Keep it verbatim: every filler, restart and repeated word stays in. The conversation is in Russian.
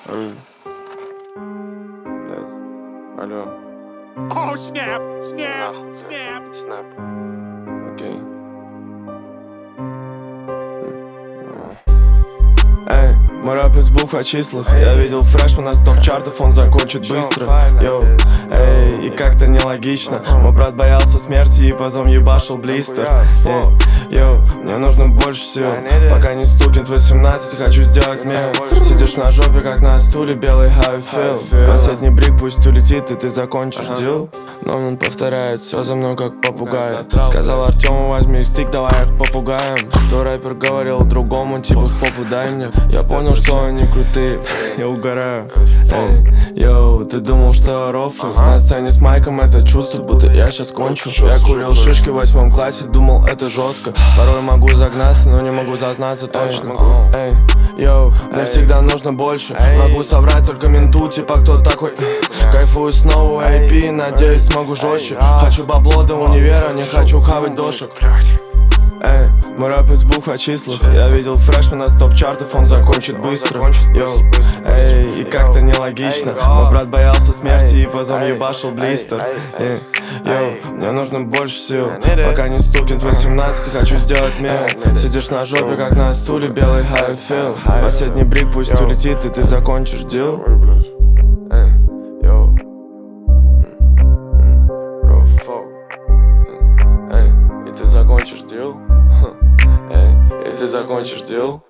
Эй. Блядь. Алло. Oh, snap, snap, snap. Снэп. Окей. Эй, мой рэп из букв о числах. Я видел фрешмана с топ-чартов, он закончит быстро. Йоу, эй, и как-то нелогично. Мой брат боялся смерти и потом ебашил блистер. Йоу, мне нужно больше сил. Пока не стукнет восемнадцать, хочу сделать мем. Сидишь на жопе, как на стуле, белый how you feel. Последний брик пусть улетит, и ты закончишь дел. Но он повторяет все за мной, как попугай. Сказал Артему, возьми стик, давай их попугаем. То рэпер говорил другому, типа в попу дай мне. Я понял, что они крутые, я угораю. Эй, йоу, ты думал, что я рофлю? На сцене с майком это чувство, будто я сейчас кончу. Я курил шишки в восьмом классе, думал, это жестко. Порой могу загнаться, но не могу зазнаться точно. Эй, йоу, мне всегда нужно больше. Могу соврать только менту, типа кто такой. Кайфую снова, эй пи, надеюсь смогу жестче. Хочу бабло до универа, не хочу хавать дошек. Эй, мой рэп из букв о числах. Я видел фрешмана с топ-чартов, он закончит быстро. Йоу, эй, и как-то нелогично. Мой брат боялся смерти и потом ебашил блистер. Эй, йоу, мне нужно больше сил. Пока не стукнет восемнадцать, хочу сделать мем. Сидишь на жопе, как на стуле, белый how you feel. Последний брик пусть улетит, и ты закончишь дел. Эй, йоу. Эй, и ты закончишь дел. Эй, и ты закончишь дел.